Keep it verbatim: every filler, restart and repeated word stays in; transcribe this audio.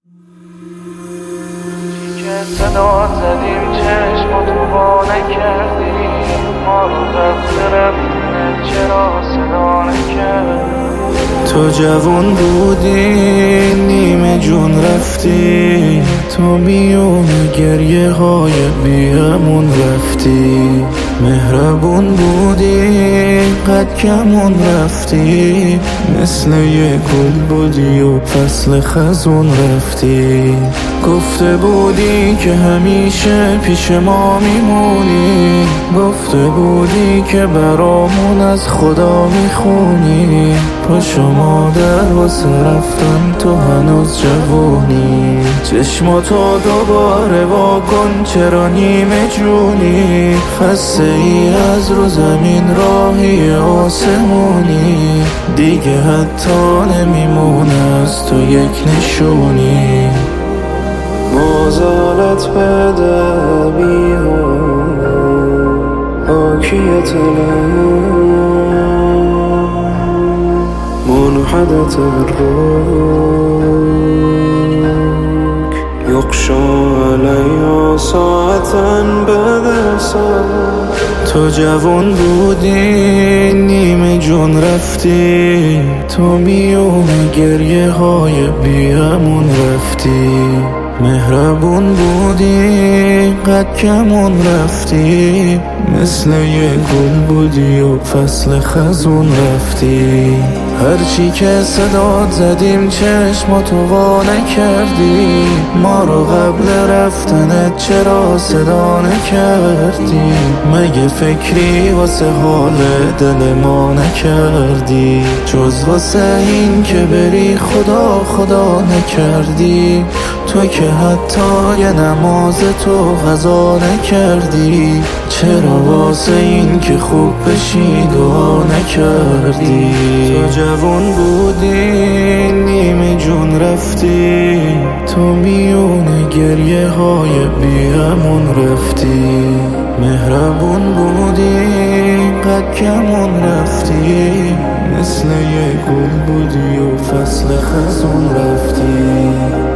که صدا زدیم چشم و تو با نکردی ما رو قبل رفتنت چرا صدا نکردی. تو جوان بودی نیمه جون رفتی، تو میون گریه های بیامون رفتی. مهربون بودی قد کمون رفتی، مثل یه گل بودی و فصل خزون رفتی. گفته بودی که همیشه پیش ما میمونی، گفته بودی که برامون از خدا میخونی. پاشو مادر واسه رفتن تو هنوز جوونی، چشماتو دوباره واکن چرا نیمه جونی. خسته ای از رو زمین راهی آسمونی، دیگه حتی نمیمونه از تو یک نشونی. مازالت بده بیها حاکیت منحدة الروك يغشى عليها ساعة بعد ساعة. تو جوان بودی نیمه جون رفتی، تو میون گریه های بیامون رفتی. مهربون بودی قد کمون رفتی، مثل یه گل بودی و فصل خزون رفتی. هرچی که صدات زدیم چشم تو وا نکردی، ما رو قبل رفتنت چرا صدا نکردی. مگه فکری واسه حال دل ما نکردی، جز واسه این که بری خدا خدا نکردی. تو که حتی یه نماز تو قضا نکردی، چرا واسه این که خوب بشی دعا نکردی. تو جوان بودی نیمه جون رفتی، تو میون گریه های بیامون رفتی. مهربون بودی قد کمون رفتی، مثل یه گل بودی و فصل خزون رفتی.